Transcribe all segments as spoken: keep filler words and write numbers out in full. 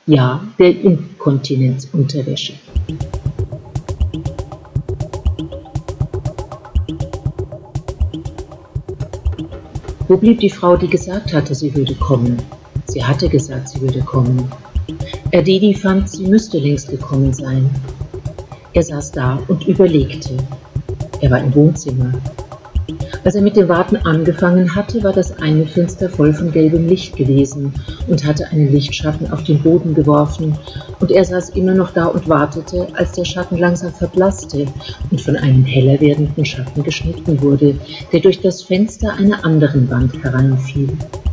Ja, der Inkontinenzunterwäsche. Wo blieb die Frau, die gesagt hatte, sie würde kommen? Sie hatte gesagt, sie würde kommen. Erdedi fand, sie müsste längst gekommen sein. Er saß da und überlegte. Er war im Wohnzimmer. Als er mit dem Warten angefangen hatte, war das eine Fenster voll von gelbem Licht gewesen und hatte einen Lichtschatten auf den Boden geworfen, und er saß immer noch da und wartete, als der Schatten langsam verblasste und von einem heller werdenden Schatten geschnitten wurde, der durch das Fenster einer anderen Wand hereinfiel.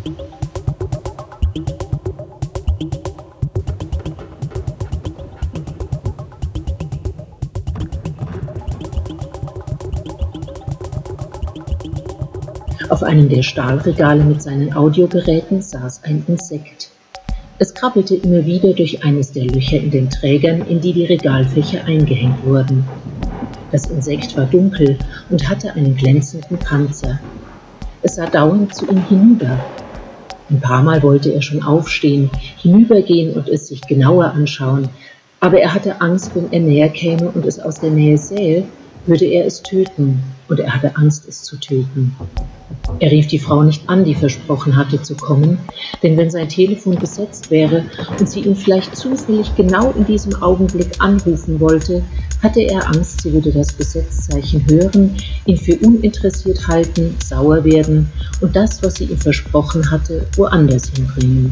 Auf einem der Stahlregale mit seinen Audiogeräten saß ein Insekt. Es krabbelte immer wieder durch eines der Löcher in den Trägern, in die die Regalfächer eingehängt wurden. Das Insekt war dunkel und hatte einen glänzenden Panzer. Es sah dauernd zu ihm hinüber. Ein paar Mal wollte er schon aufstehen, hinübergehen und es sich genauer anschauen, aber er hatte Angst, wenn er näher käme und es aus der Nähe sähe, würde er es töten, und er hatte Angst, es zu töten. Er rief die Frau nicht an, die versprochen hatte zu kommen, denn wenn sein Telefon besetzt wäre und sie ihn vielleicht zufällig genau in diesem Augenblick anrufen wollte, hatte er Angst, sie würde das Besetzzeichen hören, ihn für uninteressiert halten, sauer werden und das, was sie ihm versprochen hatte, woanders hinbringen.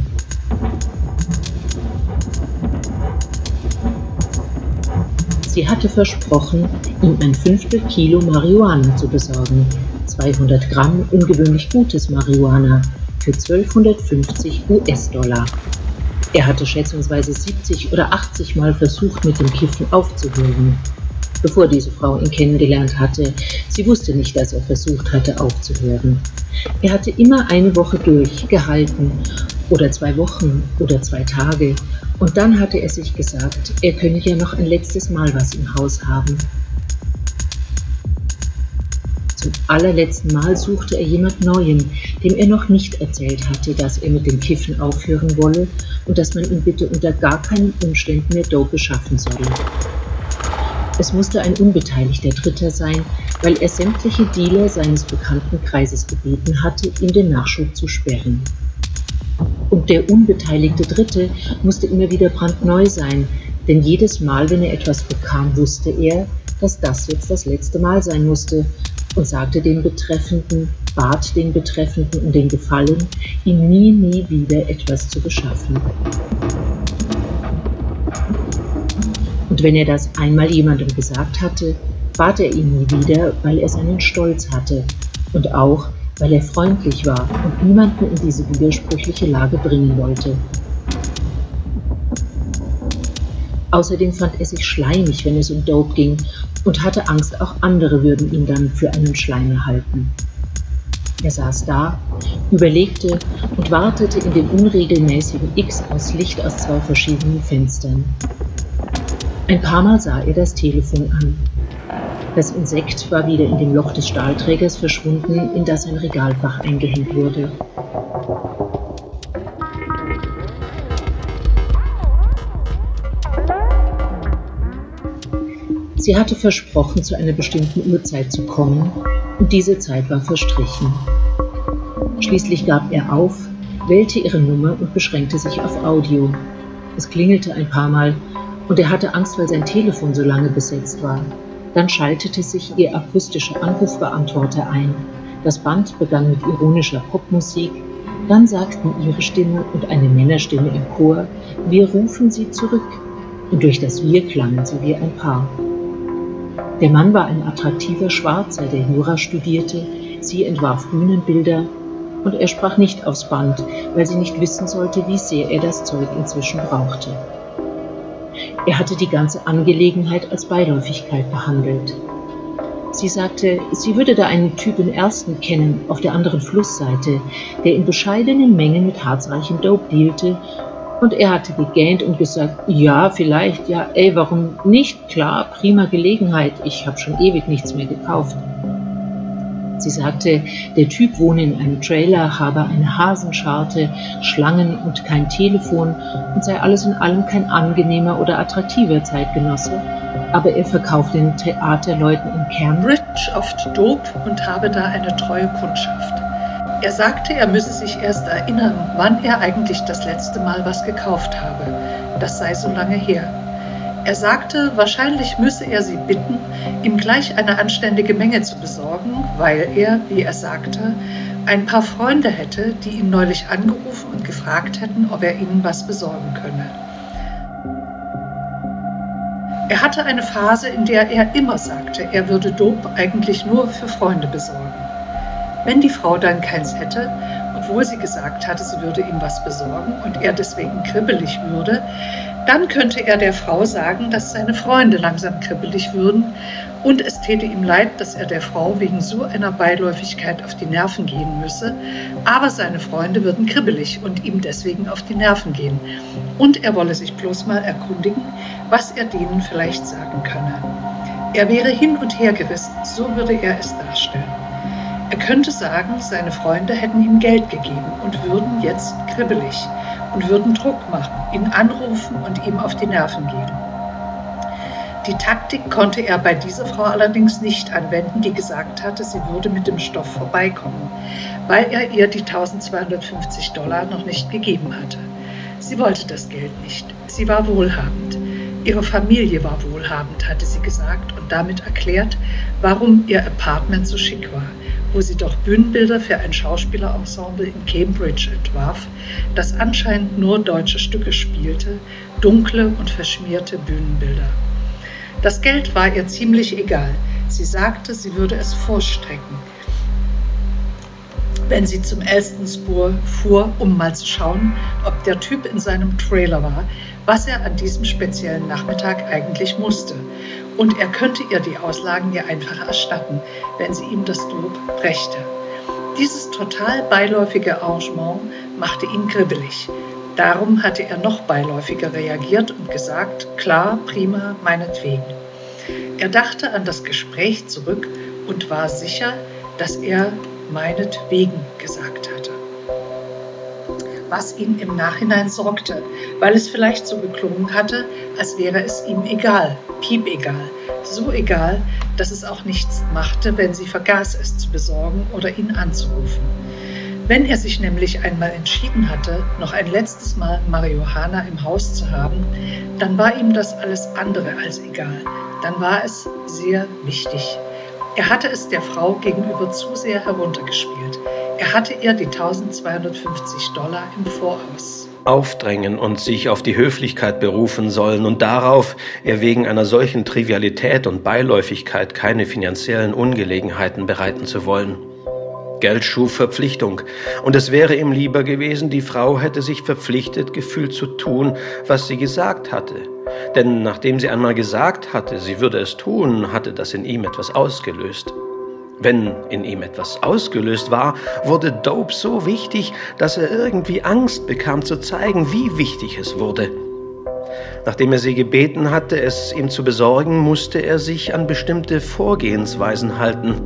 Sie hatte versprochen, ihm ein Fünftel Kilo Marihuana zu besorgen, zweihundert Gramm ungewöhnlich gutes Marihuana für zwölfhundertfünfzig US-Dollar. Er hatte schätzungsweise siebzig oder achtzig Mal versucht, mit dem Kiffen aufzuhören, bevor diese Frau ihn kennengelernt hatte. Sie wusste nicht, dass er versucht hatte, aufzuhören. Er hatte immer eine Woche durchgehalten oder zwei Wochen oder zwei Tage. Und dann hatte er sich gesagt, er könne ja noch ein letztes Mal was im Haus haben. Zum allerletzten Mal suchte er jemand Neuen, dem er noch nicht erzählt hatte, dass er mit dem Kiffen aufhören wolle und dass man ihm bitte unter gar keinen Umständen mehr Dope beschaffen solle. Es musste ein unbeteiligter Dritter sein, weil er sämtliche Dealer seines bekannten Kreises gebeten hatte, ihm den Nachschub zu sperren. Und der unbeteiligte Dritte musste immer wieder brandneu sein, denn jedes Mal, wenn er etwas bekam, wusste er, dass das jetzt das letzte Mal sein musste und sagte dem Betreffenden, bat den Betreffenden um den Gefallen, ihm nie, nie wieder etwas zu beschaffen. Und wenn er das einmal jemandem gesagt hatte, bat er ihn nie wieder, weil er seinen Stolz hatte und auch, weil er freundlich war und niemanden in diese widersprüchliche Lage bringen wollte. Außerdem fand er sich schleimig, wenn es um Dope ging, und hatte Angst, auch andere würden ihn dann für einen Schleimer halten. Er saß da, überlegte und wartete in dem unregelmäßigen X aus Licht aus zwei verschiedenen Fenstern. Ein paar Mal sah er das Telefon an. Das Insekt war wieder in dem Loch des Stahlträgers verschwunden, in das ein Regalfach eingehängt wurde. Sie hatte versprochen, zu einer bestimmten Uhrzeit zu kommen, und diese Zeit war verstrichen. Schließlich gab er auf, wählte ihre Nummer und beschränkte sich auf Audio. Es klingelte ein paar Mal, und er hatte Angst, weil sein Telefon so lange besetzt war. Dann schaltete sich ihr akustischer Anrufbeantworter ein. Das Band begann mit ironischer Popmusik. Dann sagten ihre Stimme und eine Männerstimme im Chor, wir rufen sie zurück. Und durch das Wir klangen sie wie ein Paar. Der Mann war ein attraktiver Schwarzer, der Jura studierte. Sie entwarf Bühnenbilder. Und er sprach nicht aufs Band, weil sie nicht wissen sollte, wie sehr er das Zeug inzwischen brauchte. Er hatte die ganze Angelegenheit als Beiläufigkeit behandelt. Sie sagte, sie würde da einen Typen Ersten kennen, auf der anderen Flussseite, der in bescheidenen Mengen mit harzreichem Dope dealte, und er hatte gegähnt und gesagt, ja, vielleicht, ja, ey, warum nicht? Klar, prima Gelegenheit, ich habe schon ewig nichts mehr gekauft. Sie sagte, der Typ wohne in einem Trailer, habe eine Hasenscharte, Schlangen und kein Telefon und sei alles in allem kein angenehmer oder attraktiver Zeitgenosse, aber er verkauft den Theaterleuten in Cambridge oft Dope und habe da eine treue Kundschaft. Er sagte, er müsse sich erst erinnern, wann er eigentlich das letzte Mal was gekauft habe. Das sei so lange her. Er sagte, wahrscheinlich müsse er sie bitten, ihm gleich eine anständige Menge zu besorgen, weil er, wie er sagte, ein paar Freunde hätte, die ihn neulich angerufen und gefragt hätten, ob er ihnen was besorgen könne. Er hatte eine Phase, in der er immer sagte, er würde Dope eigentlich nur für Freunde besorgen. Wenn die Frau dann keins hätte, obwohl sie gesagt hatte, sie würde ihm was besorgen und er deswegen kribbelig würde, dann könnte er der Frau sagen, dass seine Freunde langsam kribbelig würden und es täte ihm leid, dass er der Frau wegen so einer Beiläufigkeit auf die Nerven gehen müsse, aber seine Freunde würden kribbelig und ihm deswegen auf die Nerven gehen und er wolle sich bloß mal erkundigen, was er denen vielleicht sagen könne. Er wäre hin und her gerissen, so würde er es darstellen. Er könnte sagen, seine Freunde hätten ihm Geld gegeben und würden jetzt kribbelig und würden Druck machen, ihn anrufen und ihm auf die Nerven gehen. Die Taktik konnte er bei dieser Frau allerdings nicht anwenden, die gesagt hatte, sie würde mit dem Stoff vorbeikommen, weil er ihr die eintausendzweihundertfünfzig Dollar noch nicht gegeben hatte. Sie wollte das Geld nicht. Sie war wohlhabend. Ihre Familie war wohlhabend, hatte sie gesagt und damit erklärt, warum ihr Apartment so schick war, wo sie doch Bühnenbilder für ein Schauspielerensemble in Cambridge entwarf, das anscheinend nur deutsche Stücke spielte, dunkle und verschmierte Bühnenbilder. Das Geld war ihr ziemlich egal. Sie sagte, sie würde es vorstrecken, wenn sie zum Elstonsburg fuhr, um mal zu schauen, ob der Typ in seinem Trailer war, was er an diesem speziellen Nachmittag eigentlich musste. Und er könnte ihr die Auslagen ja einfach erstatten, wenn sie ihm das Dope brächte. Dieses total beiläufige Arrangement machte ihn kribbelig. Darum hatte er noch beiläufiger reagiert und gesagt, klar, prima, meinetwegen. Er dachte an das Gespräch zurück und war sicher, dass er meinetwegen gesagt hatte. Was ihn im Nachhinein sorgte, weil es vielleicht so geklungen hatte, als wäre es ihm egal, piepegal, so egal, dass es auch nichts machte, wenn sie vergaß, es zu besorgen oder ihn anzurufen. Wenn er sich nämlich einmal entschieden hatte, noch ein letztes Mal Marihuana im Haus zu haben, dann war ihm das alles andere als egal. Dann war es sehr wichtig. Er hatte es der Frau gegenüber zu sehr heruntergespielt. Er hatte ihr die eintausendzweihundertfünfzig Dollar im Voraus aufdrängen und sich auf die Höflichkeit berufen sollen und darauf, er wegen einer solchen Trivialität und Beiläufigkeit keine finanziellen Ungelegenheiten bereiten zu wollen. Geld schuf Verpflichtung, und es wäre ihm lieber gewesen, die Frau hätte sich verpflichtet gefühlt zu tun, was sie gesagt hatte. Denn nachdem sie einmal gesagt hatte, sie würde es tun, hatte das in ihm etwas ausgelöst. Wenn in ihm etwas ausgelöst war, wurde Dope so wichtig, dass er irgendwie Angst bekam zu zeigen, wie wichtig es wurde. Nachdem er sie gebeten hatte, es ihm zu besorgen, musste er sich an bestimmte Vorgehensweisen halten.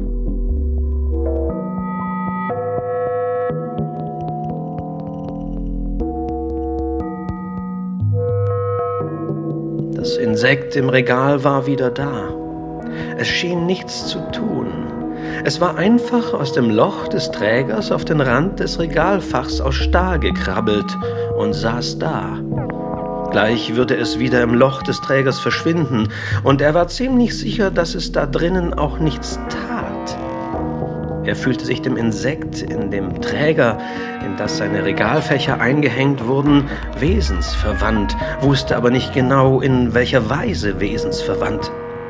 Das Insekt im Regal war wieder da. Es schien nichts zu tun. Es war einfach aus dem Loch des Trägers auf den Rand des Regalfachs aus Stahl gekrabbelt und saß da. Gleich würde es wieder im Loch des Trägers verschwinden, und er war ziemlich sicher, dass es da drinnen auch nichts tat. Er fühlte sich dem Insekt in dem Träger, in das seine Regalfächer eingehängt wurden, wesensverwandt, wusste aber nicht genau, in welcher Weise wesensverwandt.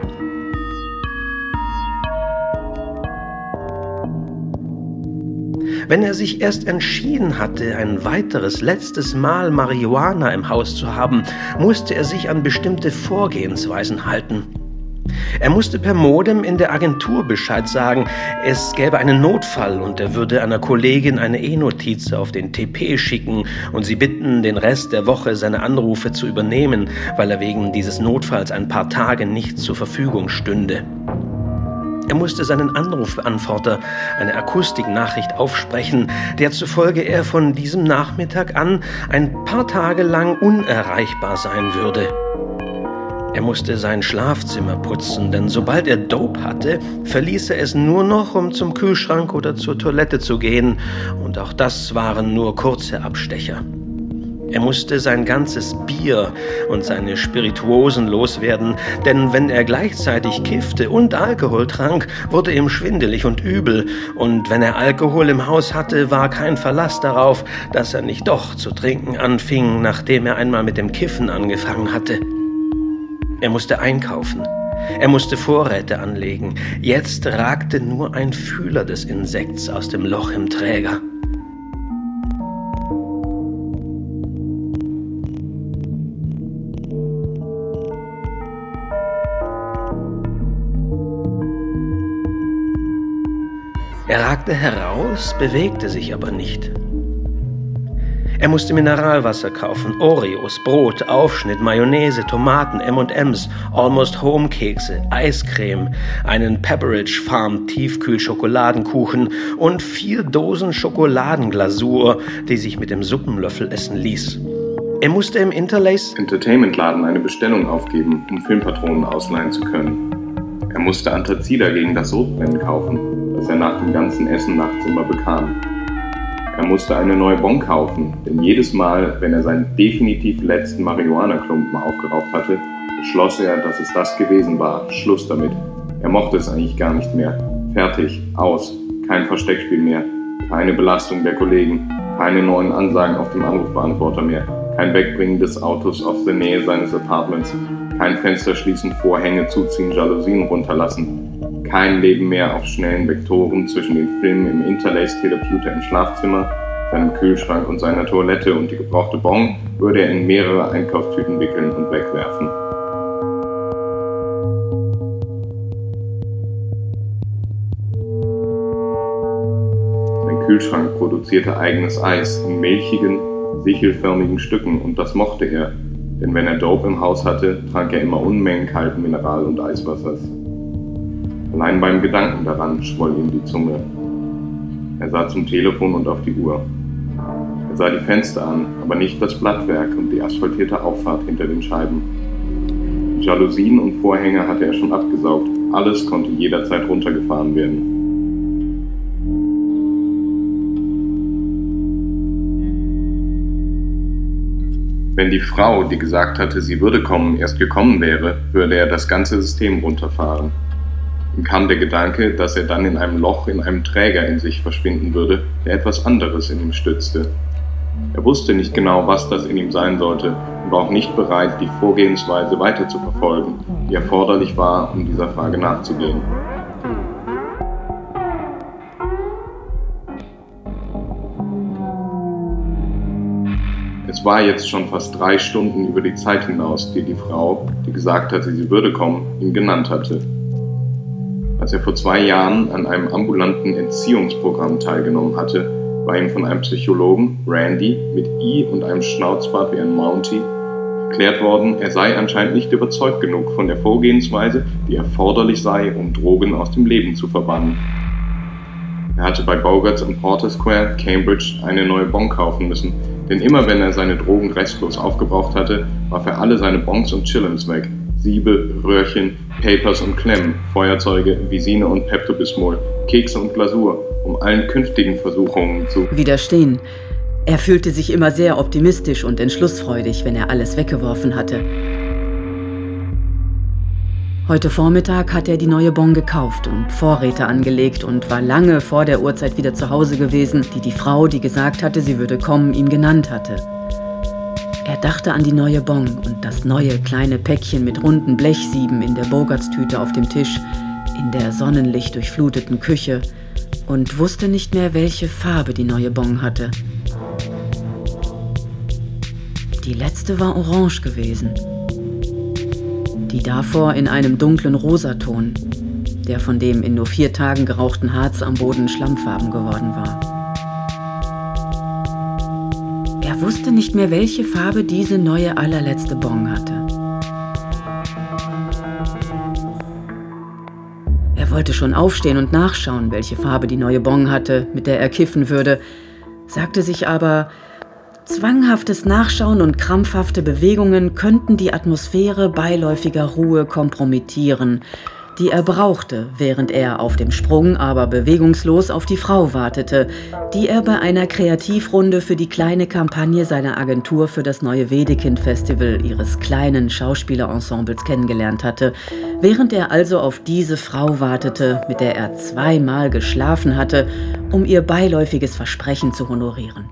Wenn er sich erst entschieden hatte, ein weiteres, letztes Mal Marihuana im Haus zu haben, musste er sich an bestimmte Vorgehensweisen halten. Er musste per Modem in der Agentur Bescheid sagen, es gäbe einen Notfall und er würde einer Kollegin eine E-Notiz auf den T P schicken und sie bitten, den Rest der Woche seine Anrufe zu übernehmen, weil er wegen dieses Notfalls ein paar Tage nicht zur Verfügung stünde. Er musste seinen Anrufbeantworter, eine Akustiknachricht, aufsprechen, der zufolge er von diesem Nachmittag an ein paar Tage lang unerreichbar sein würde. Er musste sein Schlafzimmer putzen, denn sobald er Dope hatte, verließ er es nur noch, um zum Kühlschrank oder zur Toilette zu gehen, und auch das waren nur kurze Abstecher. Er musste sein ganzes Bier und seine Spirituosen loswerden, denn wenn er gleichzeitig kiffte und Alkohol trank, wurde ihm schwindelig und übel, und wenn er Alkohol im Haus hatte, war kein Verlass darauf, dass er nicht doch zu trinken anfing, nachdem er einmal mit dem Kiffen angefangen hatte. Er musste einkaufen. Er musste Vorräte anlegen. Jetzt ragte nur ein Fühler des Insekts aus dem Loch im Träger. Er ragte heraus, bewegte sich aber nicht. Er musste Mineralwasser kaufen, Oreos, Brot, Aufschnitt, Mayonnaise, Tomaten, M und M's, Almost Home Kekse, Eiscreme, einen Pepperidge Farm Tiefkühlschokoladenkuchen und vier Dosen Schokoladenglasur, die sich mit dem Suppenlöffel essen ließ. Er musste im Interlace Entertainment-Laden eine Bestellung aufgeben, um Filmpatronen ausleihen zu können. Er musste Antazida gegen das Sodbrennen kaufen, das er nach dem ganzen Essen nachts immer bekam. Er musste eine neue Bon kaufen, denn jedes Mal, wenn er seinen definitiv letzten Marihuana-Klumpen aufgeraucht hatte, beschloss er, dass es das gewesen war. Schluss damit. Er mochte es eigentlich gar nicht mehr. Fertig. Aus. Kein Versteckspiel mehr. Keine Belastung der Kollegen. Keine neuen Ansagen auf dem Anrufbeantworter mehr. Kein Wegbringen des Autos aus der Nähe seines Apartments. Kein Fenster schließen, Vorhänge zuziehen, Jalousien runterlassen. Kein Leben mehr auf schnellen Vektoren zwischen den Filmen im Interlace-Teleputer im Schlafzimmer, seinem Kühlschrank und seiner Toilette, und die gebrauchte Bon würde er in mehrere Einkaufstüten wickeln und wegwerfen. Sein Kühlschrank produzierte eigenes Eis in milchigen, sichelförmigen Stücken, und das mochte er, denn wenn er Dope im Haus hatte, trank er immer Unmengen kalten Mineral- und Eiswassers. Allein beim Gedanken daran schwoll ihm die Zunge. Er sah zum Telefon und auf die Uhr. Er sah die Fenster an, aber nicht das Blattwerk und die asphaltierte Auffahrt hinter den Scheiben. Die Jalousien und Vorhänge hatte er schon abgesaugt. Alles konnte jederzeit runtergefahren werden. Wenn die Frau, die gesagt hatte, sie würde kommen, erst gekommen wäre, würde er das ganze System runterfahren. Ihm kam der Gedanke, dass er dann in einem Loch in einem Träger in sich verschwinden würde, der etwas anderes in ihm stützte. Er wusste nicht genau, was das in ihm sein sollte, und war auch nicht bereit, die Vorgehensweise weiter zu verfolgen, die erforderlich war, um dieser Frage nachzugehen. Es war jetzt schon fast drei Stunden über die Zeit hinaus, die die Frau, die gesagt hatte, sie würde kommen, ihm genannt hatte. Als er vor zwei Jahren an einem ambulanten Entziehungsprogramm teilgenommen hatte, war ihm von einem Psychologen, Randy, mit I und einem Schnauzbart wie ein Mountie, erklärt worden, er sei anscheinend nicht überzeugt genug von der Vorgehensweise, die erforderlich sei, um Drogen aus dem Leben zu verbannen. Er hatte bei Bogarts im Porter Square, Cambridge, eine neue Bon kaufen müssen, denn immer wenn er seine Drogen restlos aufgebraucht hatte, warf er alle seine Bons und Chillums weg. Siebe, Röhrchen, Papers und Klemmen, Feuerzeuge, Visine und Pepto-Bismol, Kekse und Glasur, um allen künftigen Versuchungen zu widerstehen. Er fühlte sich immer sehr optimistisch und entschlussfreudig, wenn er alles weggeworfen hatte. Heute Vormittag hat er die neue Bon gekauft und Vorräte angelegt und war lange vor der Uhrzeit wieder zu Hause gewesen, die die Frau, die gesagt hatte, sie würde kommen, ihm genannt hatte. Er dachte an die neue Bon und das neue kleine Päckchen mit runden Blechsieben in der Bogarts-Tüte auf dem Tisch, in der Sonnenlicht durchfluteten Küche, und wusste nicht mehr, welche Farbe die neue Bon hatte. Die letzte war orange gewesen. Die davor in einem dunklen Rosaton, der von dem in nur vier Tagen gerauchten Harz am Boden schlammfarben geworden war. Er wusste nicht mehr, welche Farbe diese neue allerletzte Bon hatte. Er wollte schon aufstehen und nachschauen, welche Farbe die neue Bong hatte, mit der er kiffen würde, sagte sich aber, zwanghaftes Nachschauen und krampfhafte Bewegungen könnten die Atmosphäre beiläufiger Ruhe kompromittieren, die er brauchte, während er auf dem Sprung, aber bewegungslos auf die Frau wartete, die er bei einer Kreativrunde für die kleine Kampagne seiner Agentur für das neue Wedekind-Festival ihres kleinen Schauspielerensembles kennengelernt hatte, während er also auf diese Frau wartete, mit der er zweimal geschlafen hatte, um ihr beiläufiges Versprechen zu honorieren.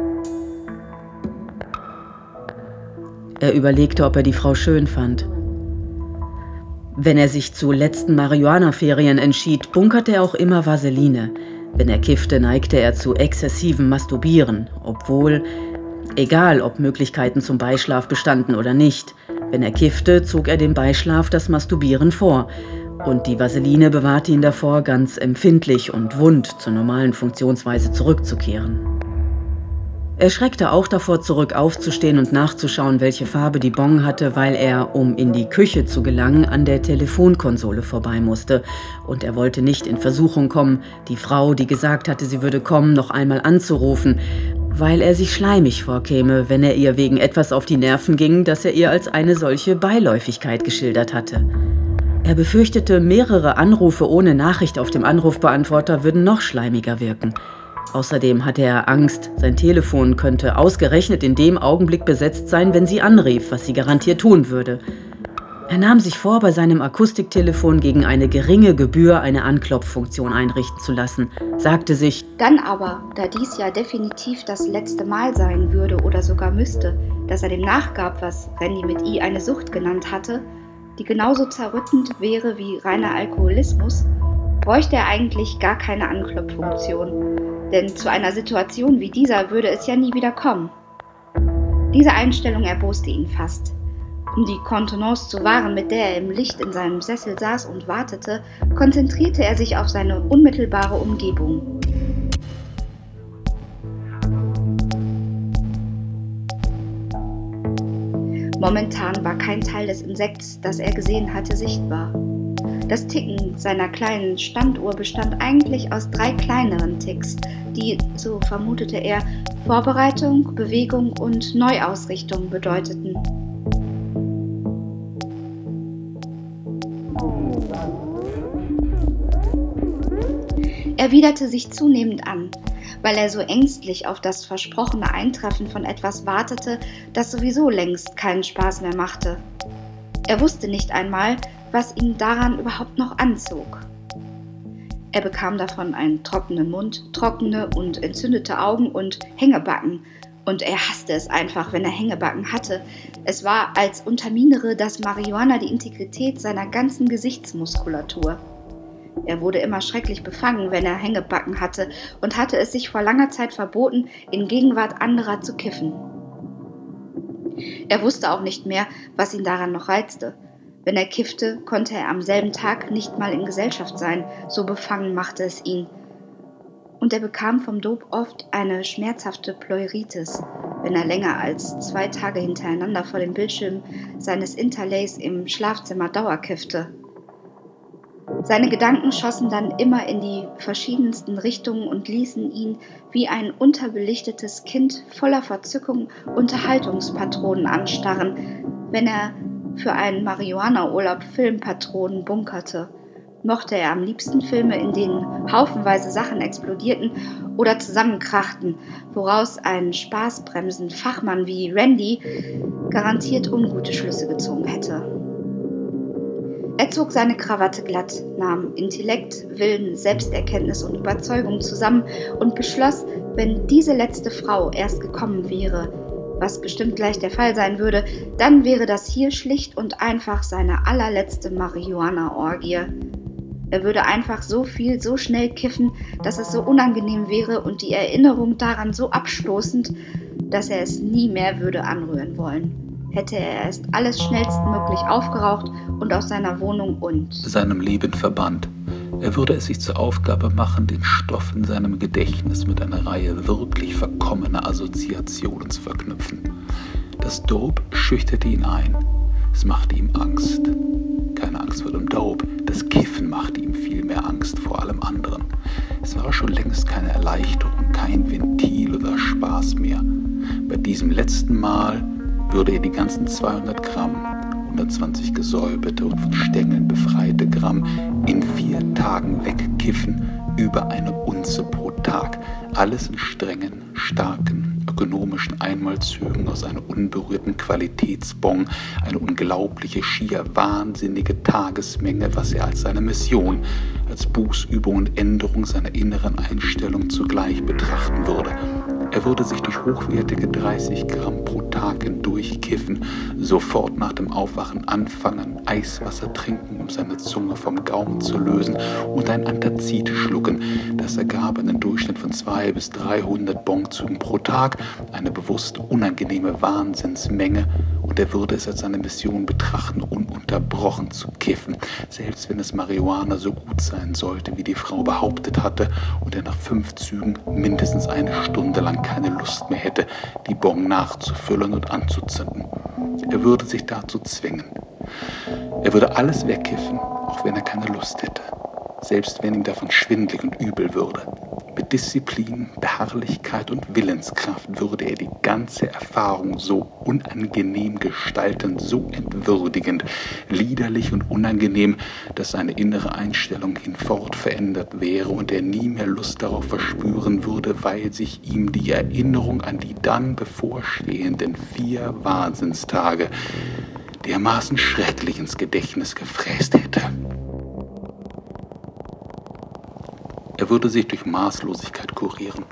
Er überlegte, ob er die Frau schön fand. Wenn er sich zu letzten Marihuana-Ferien entschied, bunkerte er auch immer Vaseline. Wenn er kiffte, neigte er zu exzessivem Masturbieren, obwohl, egal ob Möglichkeiten zum Beischlaf bestanden oder nicht, wenn er kiffte, zog er dem Beischlaf das Masturbieren vor. Und die Vaseline bewahrte ihn davor, ganz empfindlich und wund zur normalen Funktionsweise zurückzukehren. Er schreckte auch davor zurück, aufzustehen und nachzuschauen, welche Farbe die Bong hatte, weil er, um in die Küche zu gelangen, an der Telefonkonsole vorbei musste. Und er wollte nicht in Versuchung kommen, die Frau, die gesagt hatte, sie würde kommen, noch einmal anzurufen, weil er sich schleimig vorkäme, wenn er ihr wegen etwas auf die Nerven ging, das er ihr als eine solche Beiläufigkeit geschildert hatte. Er befürchtete, mehrere Anrufe ohne Nachricht auf dem Anrufbeantworter würden noch schleimiger wirken. Außerdem hatte er Angst, sein Telefon könnte ausgerechnet in dem Augenblick besetzt sein, wenn sie anrief, was sie garantiert tun würde. Er nahm sich vor, bei seinem Akustiktelefon gegen eine geringe Gebühr eine Anklopffunktion einrichten zu lassen, sagte sich, dann aber, da dies ja definitiv das letzte Mal sein würde oder sogar müsste, dass er dem nachgab, was Randy mit I eine Sucht genannt hatte, die genauso zerrüttend wäre wie reiner Alkoholismus, bräuchte er eigentlich gar keine Anklopffunktion. Denn zu einer Situation wie dieser würde es ja nie wieder kommen. Diese Einstellung erboste ihn fast. Um die Kontenance zu wahren, mit der er im Licht in seinem Sessel saß und wartete, konzentrierte er sich auf seine unmittelbare Umgebung. Momentan war kein Teil des Insekts, das er gesehen hatte, sichtbar. Das Ticken seiner kleinen Standuhr bestand eigentlich aus drei kleineren Ticks, die, so vermutete er, Vorbereitung, Bewegung und Neuausrichtung bedeuteten. Er widerte sich zunehmend an, weil er so ängstlich auf das versprochene Eintreffen von etwas wartete, das sowieso längst keinen Spaß mehr machte. Er wusste nicht einmal, was ihn daran überhaupt noch anzog. Er bekam davon einen trockenen Mund, trockene und entzündete Augen und Hängebacken. Und er hasste es einfach, wenn er Hängebacken hatte. Es war, als unterminere das Marihuana die Integrität seiner ganzen Gesichtsmuskulatur. Er wurde immer schrecklich befangen, wenn er Hängebacken hatte und hatte es sich vor langer Zeit verboten, in Gegenwart anderer zu kiffen. Er wusste auch nicht mehr, was ihn daran noch reizte. Wenn er kiffte, konnte er am selben Tag nicht mal in Gesellschaft sein, so befangen machte es ihn. Und er bekam vom Dope oft eine schmerzhafte Pleuritis, wenn er länger als zwei Tage hintereinander vor dem Bildschirm seines Interlays im Schlafzimmer dauerkiffte. Seine Gedanken schossen dann immer in die verschiedensten Richtungen und ließen ihn wie ein unterbelichtetes Kind voller Verzückung Unterhaltungspatronen anstarren, wenn er für einen Marihuana-Urlaub Filmpatronen bunkerte. Mochte er am liebsten Filme, in denen haufenweise Sachen explodierten oder zusammenkrachten, woraus ein Spaßbremsen-Fachmann wie Randy garantiert ungute Schlüsse gezogen hätte. Er zog seine Krawatte glatt, nahm Intellekt, Willen, Selbsterkenntnis und Überzeugung zusammen und beschloss, wenn diese letzte Frau erst gekommen wäre, was bestimmt gleich der Fall sein würde, dann wäre das hier schlicht und einfach seine allerletzte Marihuana-Orgie. Er würde einfach so viel, so schnell kiffen, dass es so unangenehm wäre und die Erinnerung daran so abstoßend, dass er es nie mehr würde anrühren wollen. Hätte er erst alles schnellstmöglich aufgeraucht und aus seiner Wohnung und seinem Leben verbannt. Er würde es sich zur Aufgabe machen, den Stoff in seinem Gedächtnis mit einer Reihe wirklich verkommener Assoziationen zu verknüpfen. Das Dope schüchterte ihn ein. Es machte ihm Angst. Keine Angst vor dem Dope, das Kiffen machte ihm viel mehr Angst vor allem anderen. Es war schon längst keine Erleichterung, kein Ventil oder Spaß mehr. Bei diesem letzten Mal würde er die ganzen zweihundert Gramm, hundertzwanzig gesäuberte und von Stängeln befreite Gramm in vier Tagen wegkiffen, über eine Unze pro Tag. Alles in strengen, starken, ökonomischen Einmalzügen aus einer unberührten Qualitätsbon, eine unglaubliche, schier wahnsinnige Tagesmenge, was er als seine Mission, als Bußübung und Änderung seiner inneren Einstellung zugleich betrachten würde. Er würde sich durch hochwertige dreißig Gramm pro Tag hindurchkiffen, sofort nach dem Aufwachen anfangen, Eiswasser trinken, um seine Zunge vom Gaumen zu lösen und ein Antazid schlucken. Das ergab einen Durchschnitt von zweihundert bis dreihundert Bonzügen pro Tag, eine bewusst unangenehme Wahnsinnsmenge, und er würde es als seine Mission betrachten, ununterbrochen zu kiffen, selbst wenn es Marihuana so gut sein sollte, wie die Frau behauptet hatte, und er nach fünf Zügen mindestens eine Stunde lang keine Lust mehr hätte, die Bong nachzufüllen und anzuzünden. Er würde sich dazu zwingen. Er würde alles wegkiffen, auch wenn er keine Lust hätte, selbst wenn ihm davon schwindlig und übel würde. Mit Disziplin, Beharrlichkeit und Willenskraft würde er die ganze Erfahrung so unangenehm gestalten, so entwürdigend, liederlich und unangenehm, dass seine innere Einstellung hinfort verändert wäre und er nie mehr Lust darauf verspüren würde, weil sich ihm die Erinnerung an die dann bevorstehenden vier Wahnsinnstage dermaßen schrecklich ins Gedächtnis gefräst hätte. Er würde sich durch Maßlosigkeit kurieren.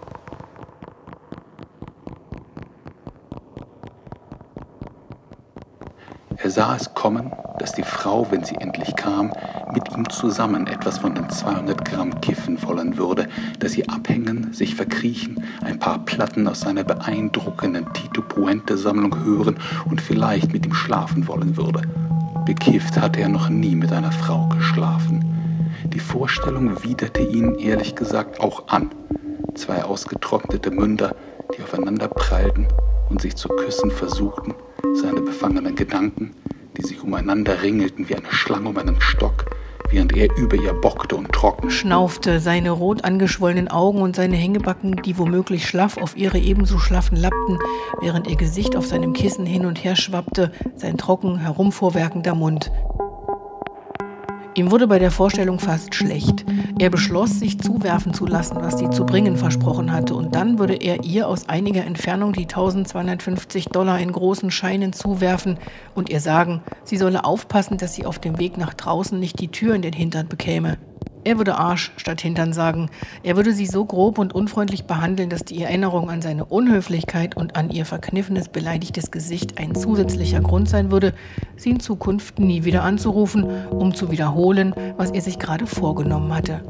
Er sah es kommen, dass die Frau, wenn sie endlich kam, mit ihm zusammen etwas von den zweihundert Gramm kiffen wollen würde, dass sie abhängen, sich verkriechen, ein paar Platten aus seiner beeindruckenden Tito Puente-Sammlung hören und vielleicht mit ihm schlafen wollen würde. Bekifft hatte er noch nie mit einer Frau geschlafen. Die Vorstellung widerte ihn ehrlich gesagt auch an. Zwei ausgetrocknete Münder, die aufeinander prallten und sich zu küssen versuchten, seine befangenen Gedanken, die sich umeinander ringelten wie eine Schlange um einen Stock, während er über ihr bockte und trocken schnaufte, seine rot angeschwollenen Augen und seine Hängebacken, die womöglich schlaff auf ihre ebenso schlaffen lappten, während ihr Gesicht auf seinem Kissen hin und her schwappte, sein trocken herumvorwerkender Mund. Ihm wurde bei der Vorstellung fast schlecht. Er beschloss, sich zuwerfen zu lassen, was sie zu bringen versprochen hatte, und dann würde er ihr aus einiger Entfernung die eintausendzweihundertfünfzig Dollar in großen Scheinen zuwerfen und ihr sagen, sie solle aufpassen, dass sie auf dem Weg nach draußen nicht die Tür in den Hintern bekäme. Er würde Arsch statt Hintern sagen. Er würde sie so grob und unfreundlich behandeln, dass die Erinnerung an seine Unhöflichkeit und an ihr verkniffenes, beleidigtes Gesicht ein zusätzlicher Grund sein würde, sie in Zukunft nie wieder anzurufen, um zu wiederholen, was er sich gerade vorgenommen hatte.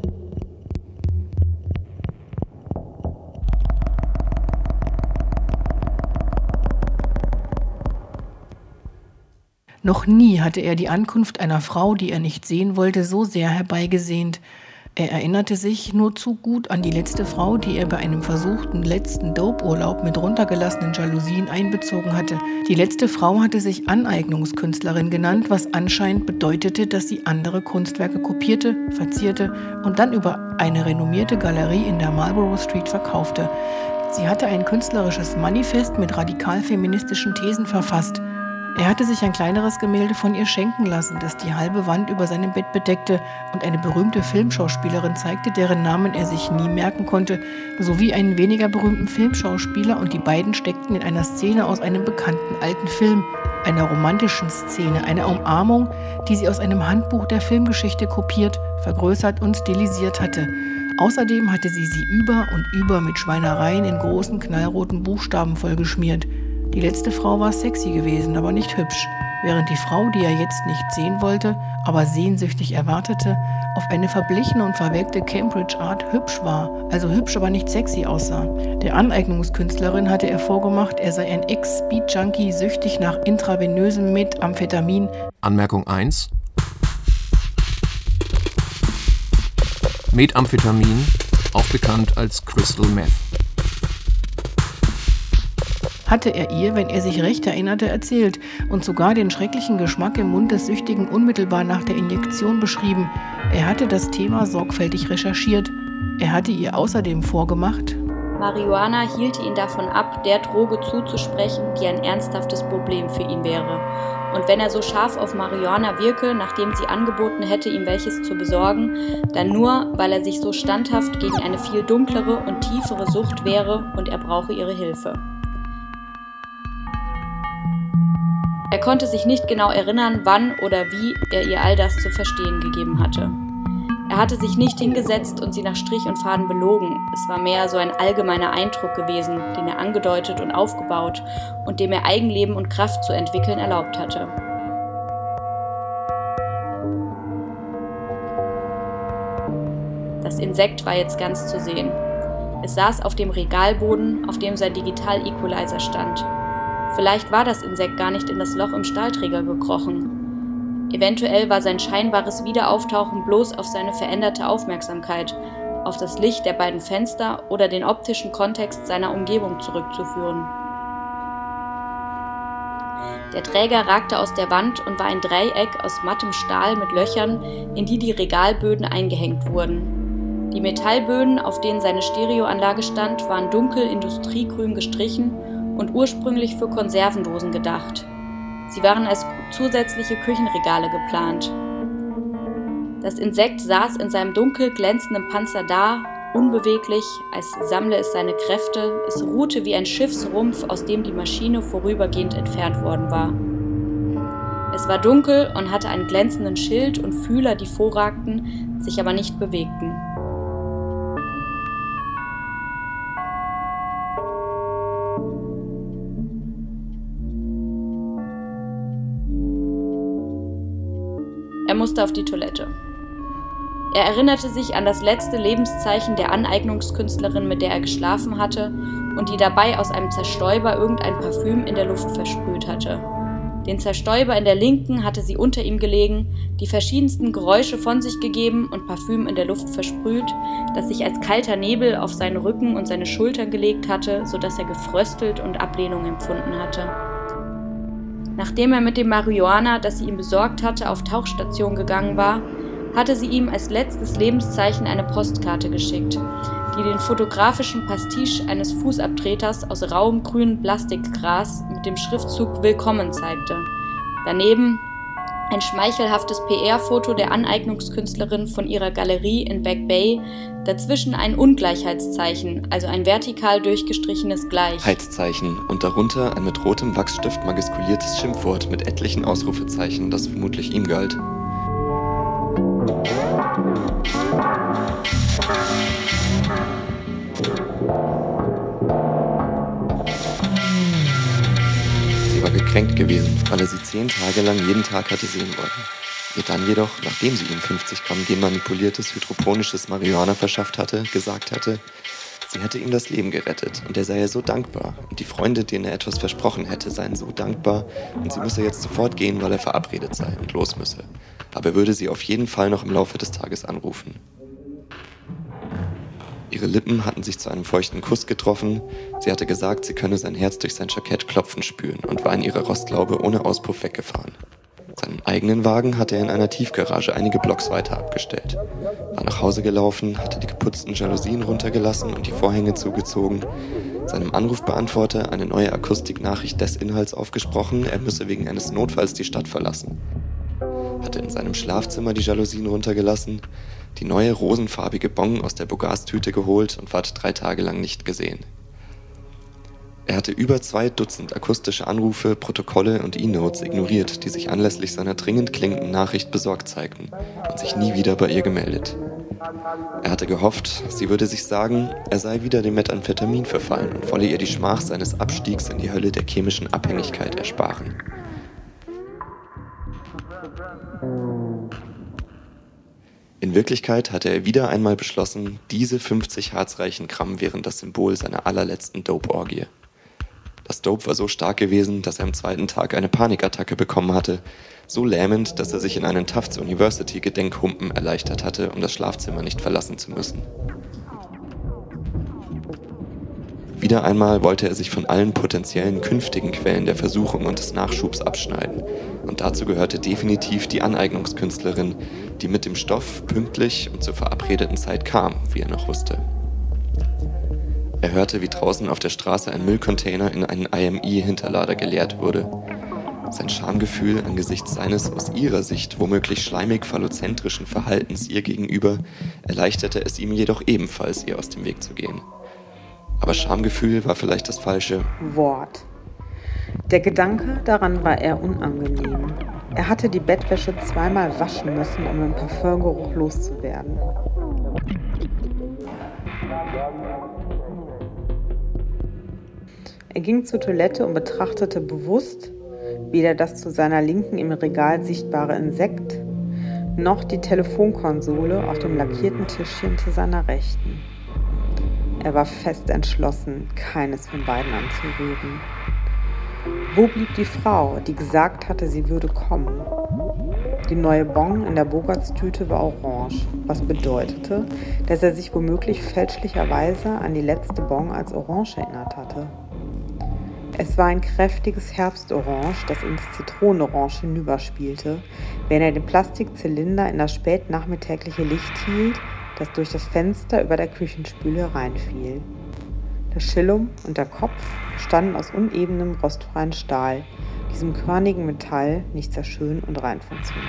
Noch nie hatte er die Ankunft einer Frau, die er nicht sehen wollte, so sehr herbeigesehnt. Er erinnerte sich nur zu gut an die letzte Frau, die er bei einem versuchten letzten Dope-Urlaub mit runtergelassenen Jalousien einbezogen hatte. Die letzte Frau hatte sich Aneignungskünstlerin genannt, was anscheinend bedeutete, dass sie andere Kunstwerke kopierte, verzierte und dann über eine renommierte Galerie in der Marlborough Street verkaufte. Sie hatte ein künstlerisches Manifest mit radikal-feministischen Thesen verfasst. Er hatte sich ein kleineres Gemälde von ihr schenken lassen, das die halbe Wand über seinem Bett bedeckte und eine berühmte Filmschauspielerin zeigte, deren Namen er sich nie merken konnte, sowie einen weniger berühmten Filmschauspieler, und die beiden steckten in einer Szene aus einem bekannten alten Film, einer romantischen Szene, einer Umarmung, die sie aus einem Handbuch der Filmgeschichte kopiert, vergrößert und stilisiert hatte. Außerdem hatte sie sie über und über mit Schweinereien in großen knallroten Buchstaben vollgeschmiert. Die letzte Frau war sexy gewesen, aber nicht hübsch, während die Frau, die er jetzt nicht sehen wollte, aber sehnsüchtig erwartete, auf eine verblichene und verwelkte Cambridge-Art hübsch war, also hübsch, aber nicht sexy aussah. Der Aneignungskünstlerin hatte er vorgemacht, er sei ein Ex-Speed-Junkie, süchtig nach intravenösem Methamphetamin. Anmerkung eins. Methamphetamin, auch bekannt als Crystal Meth. hatte er ihr, wenn er sich recht erinnerte, erzählt und sogar den schrecklichen Geschmack im Mund des Süchtigen unmittelbar nach der Injektion beschrieben. Er hatte das Thema sorgfältig recherchiert. Er hatte ihr außerdem vorgemacht: Marihuana hielte ihn davon ab, der Droge zuzusprechen, die ein ernsthaftes Problem für ihn wäre. Und wenn er so scharf auf Marihuana wirke, nachdem sie angeboten hätte, ihm welches zu besorgen, dann nur, weil er sich so standhaft gegen eine viel dunklere und tiefere Sucht wehre und er brauche ihre Hilfe. Er konnte sich nicht genau erinnern, wann oder wie er ihr all das zu verstehen gegeben hatte. Er hatte sich nicht hingesetzt und sie nach Strich und Faden belogen. Es war mehr so ein allgemeiner Eindruck gewesen, den er angedeutet und aufgebaut und dem er Eigenleben und Kraft zu entwickeln erlaubt hatte. Das Insekt war jetzt ganz zu sehen. Es saß auf dem Regalboden, auf dem sein Digital-Equalizer stand. Vielleicht war das Insekt gar nicht in das Loch im Stahlträger gekrochen. Eventuell war sein scheinbares Wiederauftauchen bloß auf seine veränderte Aufmerksamkeit, auf das Licht der beiden Fenster oder den optischen Kontext seiner Umgebung zurückzuführen. Der Träger ragte aus der Wand und war ein Dreieck aus mattem Stahl mit Löchern, in die die Regalböden eingehängt wurden. Die Metallböden, auf denen seine Stereoanlage stand, waren dunkel industriegrün gestrichen und ursprünglich für Konservendosen gedacht. Sie waren als zusätzliche Küchenregale geplant. Das Insekt saß in seinem dunkel glänzenden Panzer da, unbeweglich, als sammle es seine Kräfte. Es ruhte wie ein Schiffsrumpf, aus dem die Maschine vorübergehend entfernt worden war. Es war dunkel und hatte einen glänzenden Schild und Fühler, die vorragten, sich aber nicht bewegten. Er musste auf die Toilette. Er erinnerte sich an das letzte Lebenszeichen der Aneignungskünstlerin, mit der er geschlafen hatte und die dabei aus einem Zerstäuber irgendein Parfüm in der Luft versprüht hatte. Den Zerstäuber in der linken hatte sie unter ihm gelegen, die verschiedensten Geräusche von sich gegeben und Parfüm in der Luft versprüht, das sich als kalter Nebel auf seinen Rücken und seine Schultern gelegt hatte, sodass er gefröstelt und Ablehnung empfunden hatte. Nachdem er mit dem Marihuana, das sie ihm besorgt hatte, auf Tauchstation gegangen war, hatte sie ihm als letztes Lebenszeichen eine Postkarte geschickt, die den fotografischen Pastiche eines Fußabtreters aus rauem grünem Plastikgras mit dem Schriftzug Willkommen zeigte. Daneben ein schmeichelhaftes P R-Foto der Aneignungskünstlerin von ihrer Galerie in Back Bay, dazwischen ein Ungleichheitszeichen, also ein vertikal durchgestrichenes Gleich. Heitszeichen und darunter ein mit rotem Wachsstift magiskuliertes Schimpfwort mit etlichen Ausrufezeichen, das vermutlich ihm galt. Sie war gekränkt gewesen, weil er sie zehn Tage lang jeden Tag hatte sehen wollen. Ihr dann jedoch, nachdem sie ihm fünfzig Gramm genmanipuliertes hydroponisches Marihuana verschafft hatte, gesagt hatte, sie hätte ihm das Leben gerettet und er sei ihr so dankbar und die Freunde, denen er etwas versprochen hätte, seien so dankbar und sie müsse jetzt sofort gehen, weil er verabredet sei und los müsse. Aber er würde sie auf jeden Fall noch im Laufe des Tages anrufen. Ihre Lippen hatten sich zu einem feuchten Kuss getroffen. Sie hatte gesagt, sie könne sein Herz durch sein Jackett klopfen spüren und war in ihrer Rostlaube ohne Auspuff weggefahren. Seinen eigenen Wagen hatte er in einer Tiefgarage einige Blocks weiter abgestellt, war nach Hause gelaufen, hatte die geputzten Jalousien runtergelassen und die Vorhänge zugezogen, seinem Anrufbeantworter eine neue Akustiknachricht des Inhalts aufgesprochen, er müsse wegen eines Notfalls die Stadt verlassen, hatte in seinem Schlafzimmer die Jalousien runtergelassen, die neue rosenfarbige Bong aus der Bogastüte geholt und war drei Tage lang nicht gesehen. Er hatte über zwei Dutzend akustische Anrufe, Protokolle und E-Notes ignoriert, die sich anlässlich seiner dringend klingenden Nachricht besorgt zeigten und sich nie wieder bei ihr gemeldet. Er hatte gehofft, sie würde sich sagen, er sei wieder dem Methamphetamin verfallen und wolle ihr die Schmach seines Abstiegs in die Hölle der chemischen Abhängigkeit ersparen. In Wirklichkeit hatte er wieder einmal beschlossen, diese fünfzig harzreichen Gramm wären das Symbol seiner allerletzten Dope-Orgie. Das Dope war so stark gewesen, dass er am zweiten Tag eine Panikattacke bekommen hatte, so lähmend, dass er sich in einen Tufts University Gedenkhumpen erleichtert hatte, um das Schlafzimmer nicht verlassen zu müssen. Wieder einmal wollte er sich von allen potenziellen künftigen Quellen der Versuchung und des Nachschubs abschneiden. Und dazu gehörte definitiv die Aneignungskünstlerin, die mit dem Stoff pünktlich und zur verabredeten Zeit kam, wie er noch wusste. Er hörte, wie draußen auf der Straße ein Müllcontainer in einen I M I-Hinterlader geleert wurde. Sein Schamgefühl angesichts seines aus ihrer Sicht womöglich schleimig-phallozentrischen Verhaltens ihr gegenüber erleichterte es ihm jedoch ebenfalls, ihr aus dem Weg zu gehen. Aber Schamgefühl war vielleicht das falsche Wort. Der Gedanke daran war eher unangenehm. Er hatte die Bettwäsche zweimal waschen müssen, um den Parfümgeruch loszuwerden. Er ging zur Toilette und betrachtete bewusst weder das zu seiner Linken im Regal sichtbare Insekt, noch die Telefonkonsole auf dem lackierten Tischchen zu seiner Rechten. Er war fest entschlossen, keines von beiden anzurühren. Wo blieb die Frau, die gesagt hatte, sie würde kommen? Die neue Bon in der Bogarts-Tüte war orange, was bedeutete, dass er sich womöglich fälschlicherweise an die letzte Bon als orange erinnert hatte. Es war ein kräftiges Herbstorange, das ins Zitronenorange hinüberspielte, wenn er den Plastikzylinder in das spätnachmittägliche Licht hielt, das durch das Fenster über der Küchenspüle reinfiel. Der Schillum und der Kopf bestanden aus unebenem, rostfreien Stahl, diesem körnigen Metall nicht sehr schön und rein funktional.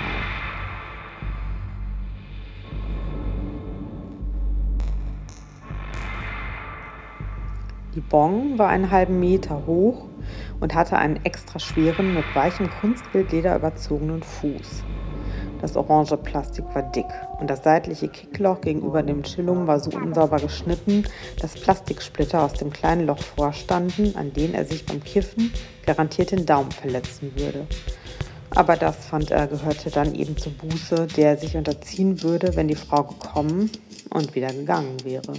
Die Bon war einen halben Meter hoch und hatte einen extra schweren, mit weichem Kunstbildleder überzogenen Fuß. Das orange Plastik war dick und das seitliche Kickloch gegenüber dem Chillum war so unsauber geschnitten, dass Plastiksplitter aus dem kleinen Loch vorstanden, an denen er sich beim Kiffen garantiert den Daumen verletzen würde. Aber das, fand er, gehörte dann eben zur Buße, der er sich unterziehen würde, wenn die Frau gekommen und wieder gegangen wäre.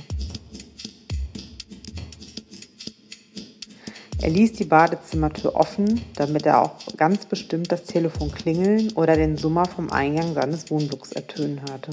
Er ließ die Badezimmertür offen, damit er auch ganz bestimmt das Telefon klingeln oder den Summer vom Eingang seines Wohnblocks ertönen hörte.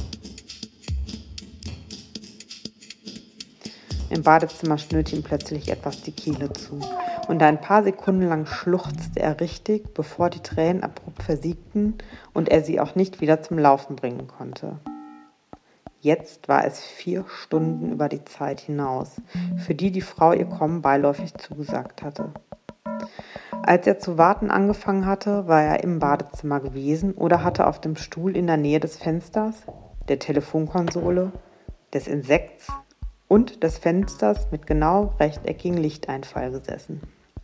Im Badezimmer schnürte ihm plötzlich etwas die Kehle zu und ein paar Sekunden lang schluchzte er richtig, bevor die Tränen abrupt versiegten und er sie auch nicht wieder zum Laufen bringen konnte. Jetzt war es vier Stunden über die Zeit hinaus, für die die Frau ihr Kommen beiläufig zugesagt hatte. Als er zu warten angefangen hatte, war er im Badezimmer gewesen oder hatte auf dem Stuhl in der Nähe des Fensters, der Telefonkonsole, des Insekts und des Fensters mit genau rechteckigen Lichteinfall gesessen.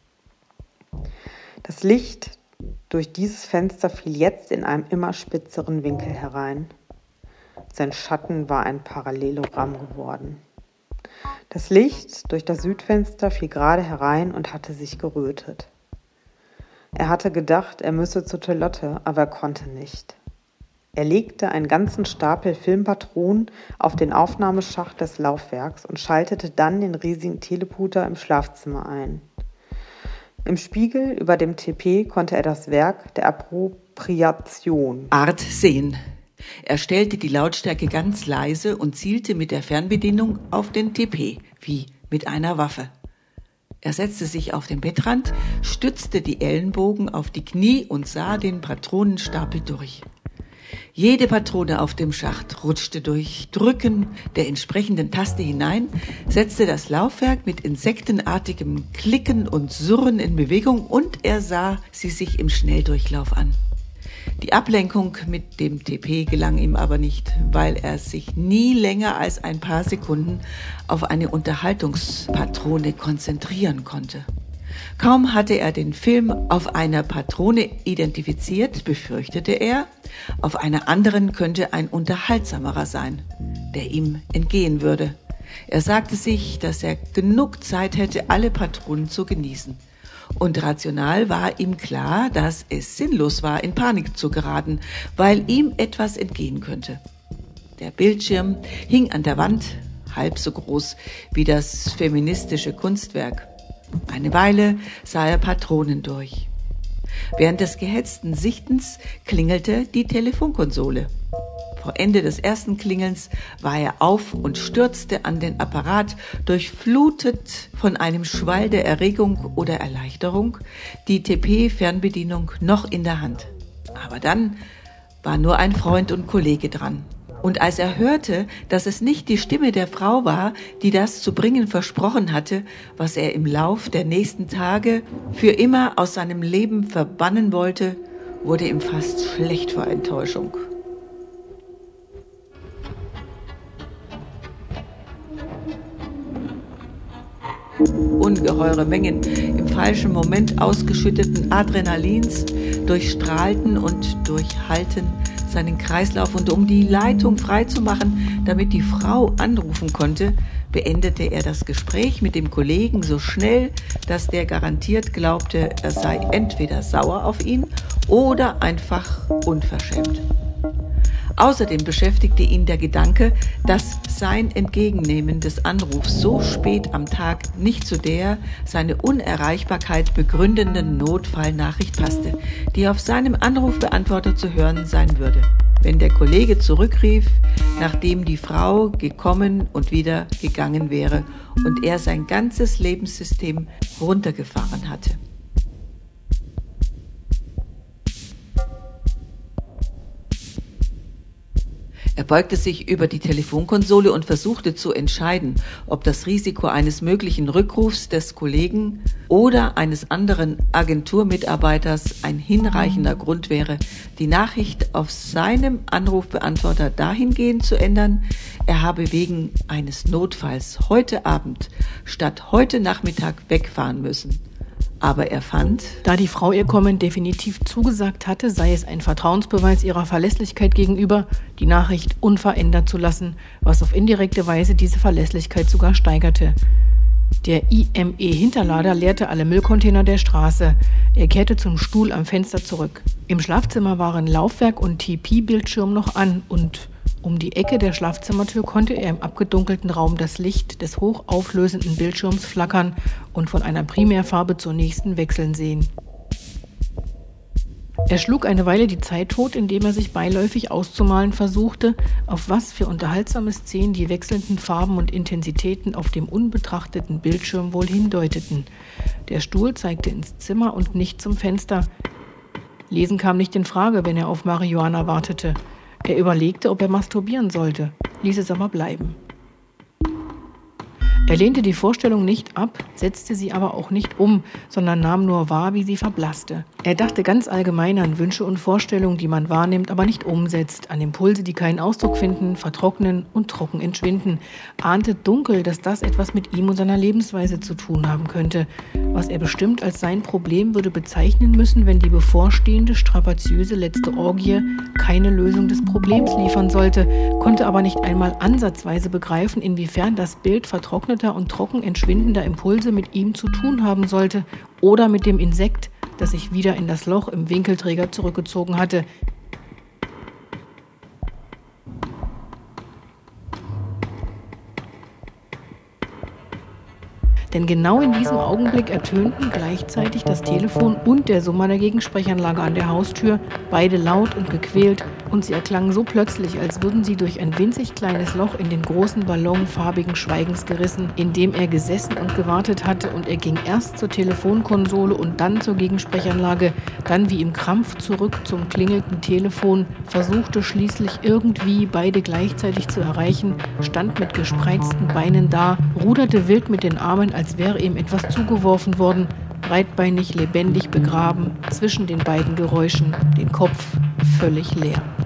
Das Licht durch dieses Fenster fiel jetzt in einem immer spitzeren Winkel herein. Sein Schatten war ein Parallelogramm geworden. Das Licht durch das Südfenster fiel gerade herein und hatte sich gerötet. Er hatte gedacht, er müsse zur Toilette, aber er konnte nicht. Er legte einen ganzen Stapel Filmpatronen auf den Aufnahmeschacht des Laufwerks und schaltete dann den riesigen Teleputer im Schlafzimmer ein. Im Spiegel über dem T P konnte er das Werk der Appropriation Art sehen. Er stellte die Lautstärke ganz leise und zielte mit der Fernbedienung auf den T P, wie mit einer Waffe. Er setzte sich auf den Bettrand, stützte die Ellenbogen auf die Knie und sah den Patronenstapel durch. Jede Patrone auf dem Schacht rutschte durch Drücken der entsprechenden Taste hinein, setzte das Laufwerk mit insektenartigem Klicken und Surren in Bewegung und er sah sie sich im Schnelldurchlauf an. Die Ablenkung mit dem T P gelang ihm aber nicht, weil er sich nie länger als ein paar Sekunden auf eine Unterhaltungspatrone konzentrieren konnte. Kaum hatte er den Film auf einer Patrone identifiziert, befürchtete er, auf einer anderen könnte ein unterhaltsamerer sein, der ihm entgehen würde. Er sagte sich, dass er genug Zeit hätte, alle Patronen zu genießen. Und rational war ihm klar, dass es sinnlos war, in Panik zu geraten, weil ihm etwas entgehen könnte. Der Bildschirm hing an der Wand, halb so groß wie das feministische Kunstwerk. Eine Weile sah er Patronen durch. Während des gehetzten Sichtens klingelte die Telefonkonsole. Vor Ende des ersten Klingelns war er auf und stürzte an den Apparat, durchflutet von einem Schwall der Erregung oder Erleichterung, die T P-Fernbedienung noch in der Hand. Aber dann war nur ein Freund und Kollege dran. Und als er hörte, dass es nicht die Stimme der Frau war, die das zu bringen versprochen hatte, was er im Lauf der nächsten Tage für immer aus seinem Leben verbannen wollte, wurde ihm fast schlecht vor Enttäuschung. Ungeheure Mengen im falschen Moment ausgeschütteten Adrenalins durchstrahlten und durchhalten seinen Kreislauf, und um die Leitung freizumachen, damit die Frau anrufen konnte, beendete er das Gespräch mit dem Kollegen so schnell, dass der garantiert glaubte, er sei entweder sauer auf ihn oder einfach unverschämt. Außerdem beschäftigte ihn der Gedanke, dass sein Entgegennehmen des Anrufs so spät am Tag nicht zu der seine Unerreichbarkeit begründenden Notfallnachricht passte, die auf seinem Anrufbeantworter zu hören sein würde, wenn der Kollege zurückrief, nachdem die Frau gekommen und wieder gegangen wäre und er sein ganzes Lebenssystem runtergefahren hatte. Er beugte sich über die Telefonkonsole und versuchte zu entscheiden, ob das Risiko eines möglichen Rückrufs des Kollegen oder eines anderen Agenturmitarbeiters ein hinreichender Grund wäre, die Nachricht auf seinem Anrufbeantworter dahingehend zu ändern, er habe wegen eines Notfalls heute Abend statt heute Nachmittag wegfahren müssen. Aber er fand, da die Frau ihr Kommen definitiv zugesagt hatte, sei es ein Vertrauensbeweis ihrer Verlässlichkeit gegenüber, die Nachricht unverändert zu lassen, was auf indirekte Weise diese Verlässlichkeit sogar steigerte. Der I M E-Hinterlader leerte alle Müllcontainer der Straße. Er kehrte zum Stuhl am Fenster zurück. Im Schlafzimmer waren Laufwerk und T P-Bildschirm noch an und um die Ecke der Schlafzimmertür konnte er im abgedunkelten Raum das Licht des hochauflösenden Bildschirms flackern und von einer Primärfarbe zur nächsten wechseln sehen. Er schlug eine Weile die Zeit tot, indem er sich beiläufig auszumalen versuchte, auf was für unterhaltsame Szenen die wechselnden Farben und Intensitäten auf dem unbetrachteten Bildschirm wohl hindeuteten. Der Stuhl zeigte ins Zimmer und nicht zum Fenster. Lesen kam nicht in Frage, wenn er auf Marihuana wartete. Er überlegte, ob er masturbieren sollte, ließ es aber bleiben. Er lehnte die Vorstellung nicht ab, setzte sie aber auch nicht um, sondern nahm nur wahr, wie sie verblasste. Er dachte ganz allgemein an Wünsche und Vorstellungen, die man wahrnimmt, aber nicht umsetzt, an Impulse, die keinen Ausdruck finden, vertrocknen und trocken entschwinden, ahnte dunkel, dass das etwas mit ihm und seiner Lebensweise zu tun haben könnte, was er bestimmt als sein Problem würde bezeichnen müssen, wenn die bevorstehende, strapaziöse letzte Orgie keine Lösung des Problems liefern sollte, konnte aber nicht einmal ansatzweise begreifen, inwiefern das Bild vertrockneter und trocken entschwindender Impulse mit ihm zu tun haben sollte oder mit dem Insekt, das sich wieder in das Loch im Winkelträger zurückgezogen hatte. Denn genau in diesem Augenblick ertönten gleichzeitig das Telefon und der Summer der Gegensprechanlage an der Haustür, beide laut und gequält, und sie erklangen so plötzlich, als würden sie durch ein winzig kleines Loch in den großen Ballon farbigen Schweigens gerissen, in dem er gesessen und gewartet hatte, und er ging erst zur Telefonkonsole und dann zur Gegensprechanlage, dann wie im Krampf zurück zum klingelnden Telefon, versuchte schließlich irgendwie beide gleichzeitig zu erreichen, stand mit gespreizten Beinen da, ruderte wild mit den Armen, als wäre ihm etwas zugeworfen worden, breitbeinig lebendig begraben, zwischen den beiden Geräuschen, den Kopf völlig leer.